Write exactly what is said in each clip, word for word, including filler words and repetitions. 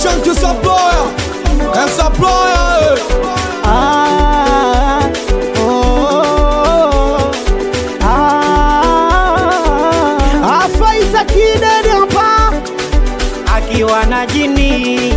Shanky Supplier, and Supplier. Ah, oh, ah, Afaita Kidede hapa akiwa na jini.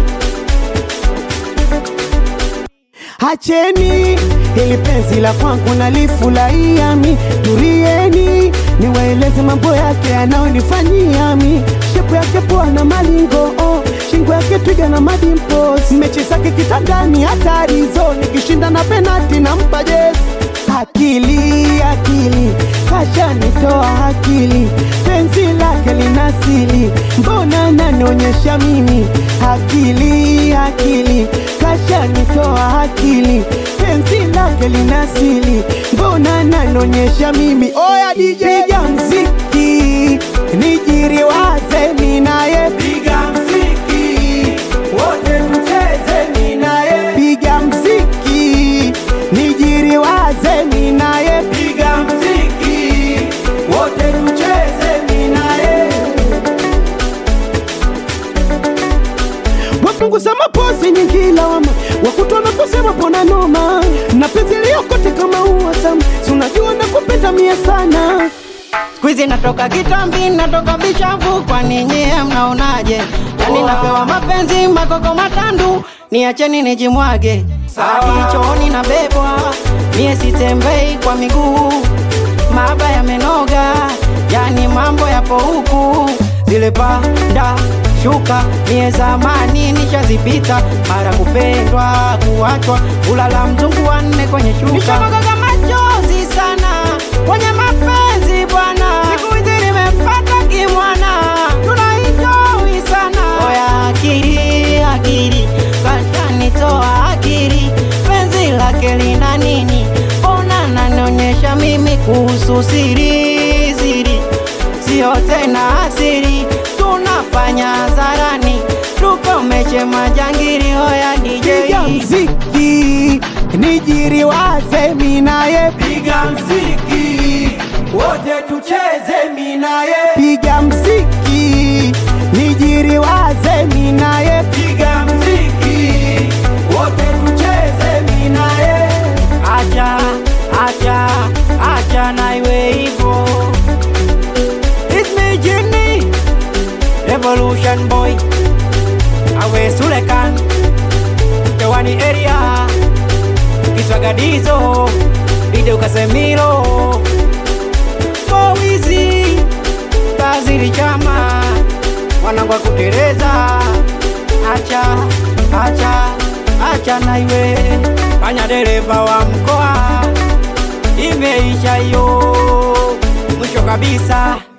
Acheni hili penzi la kwangu nalifurahia mi, turieni niwaeleze mambo yake yanayonifanyia mi. Shepu yake poa na malingo, oh, shingo yake twiga na madimpos, mechi zake kitandani hatari zo, nikishinda na penalti na mpa jezi. Akili, akili, kasha nitoa akili, penzi lake linasili, mbona nanionyesha mimi? Akili, akili, kasha nitoa akili, penzi lake linasili, mbona nanionyesha mimi? Oya D J piga mziki, nijiriwaze minaye. Piga mziki, wote tucheze minaye. Piga mziki, nijiriwaze minaye. Piga mziki, wote tucheze minaye. Wapunguza mapozi nyingi lawama, wakutona kusema pona noma, na penzi liyokote kama uwasama, sunajua na kupenda mie sana. Squeezy natoka kitambi, natoka bishavu, kwa ninyi mnaonaje? Yani napewa mapenzi makoko matandu, niacheni nijimwage. Hadi chooni na bebwa, mie sitembei kwa miguu, mahaba yamenoga, yani mambo yapo huku. Zile panda shuka mie zamani nishazipita, mara kupendwa kuachwa, ulala mzungu wanne kwenye shuka. Nishamwaga machozi sana kwenye mapenzi bwana, siku hizi nimepata kimwana, tunaenjoy sana. Oya akili, akili, kasha nitoa akili, penzi lake lina nini? Ona nanionyesha mimi kuhusu siri, siri sio tena asiri, tunafanya zarani, tukomeshe majangiri. Oya D J piga mziki, nijiriwaze minaye. Piga mziki, wote tucheze minaye. Piga mziki, nijiriwaze minaye. Piga mziki, wote tucheze minaye. Acha, acha, acha na iwe hivyo. It's me Jimmy, Revolution Boy, awe Sulekan, Kewani area, Kiswagadizo, Video Casemiro, Mowizi, Bazili Chama, wanangwa kutereza. Acha, acha, acha na iwe, fanya dereva wa mkoa, imeisha yo, mwisho kabisa.